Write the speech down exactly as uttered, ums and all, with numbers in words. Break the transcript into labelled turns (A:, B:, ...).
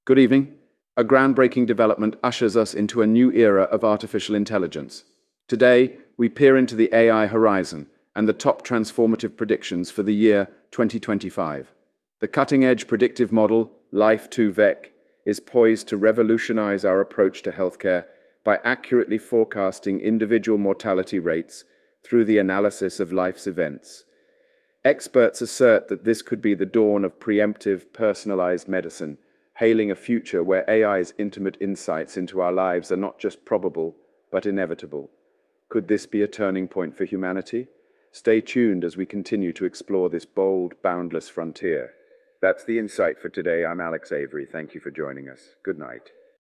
A: Good evening. A groundbreaking development ushers us into a new era of artificial intelligence. Today, we peer into the A I horizon and the top transformative predictions for the year twenty twenty-five. The cutting-edge predictive model, Life two Vec, is poised to revolutionize our approach to healthcare by accurately forecasting individual mortality rates through the analysis of life's events. Experts assert that this could be the dawn of preemptive, personalized medicine, hailing a future where A I's intimate insights into our lives are not just probable, but inevitable. Could this be a turning point for humanity? Stay tuned as we continue to explore this bold, boundless frontier. That's the insight for today. I'm Alex Avery. Thank you for joining us. Good night.